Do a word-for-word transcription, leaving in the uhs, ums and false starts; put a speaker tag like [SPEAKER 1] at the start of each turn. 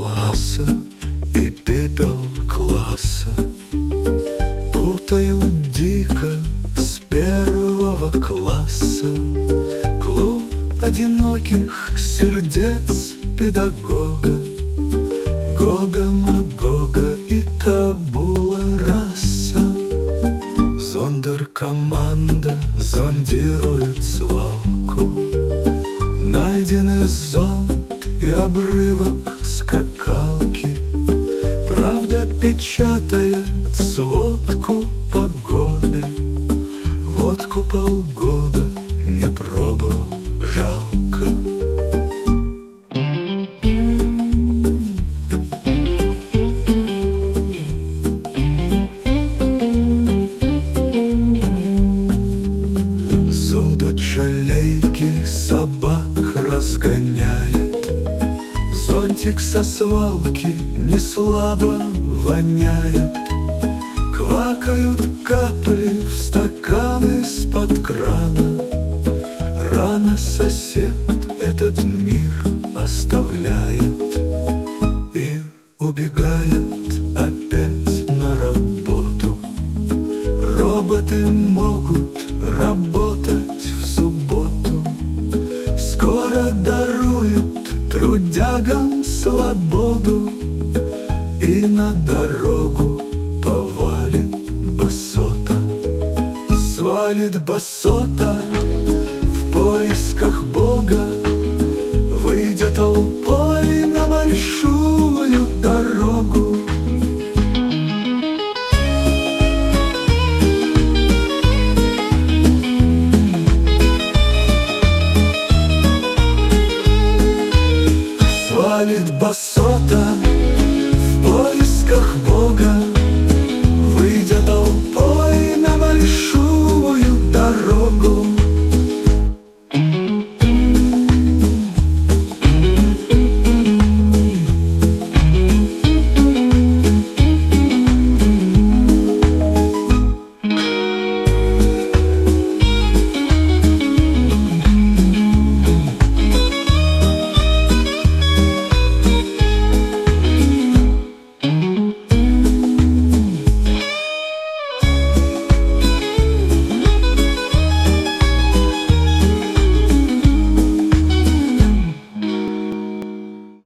[SPEAKER 1] класса и пепел класса путают дико с первого класса. Клуб одиноких сердец педагога Гога-Магога и табула раса. Зондеркоманда зондирует свалку. Найдены зонт и обрывок скакалки. Правда печатает сводку погоды. Водку полгода не пробовал, жалко. Судочалейки собак разгоняет. Зонтик со свалки не слабо воняет. Квакают капли в стаканы из-под крана. Рано сосед этот мир оставляет и убегает опять на работу. Роботы могут работать в субботу. Скоро даруют трудягам свободу. И на дорогу повалит басота. Свалит басота в поисках Бога. Выйдет толпой на большую дорогу. Свалит басота.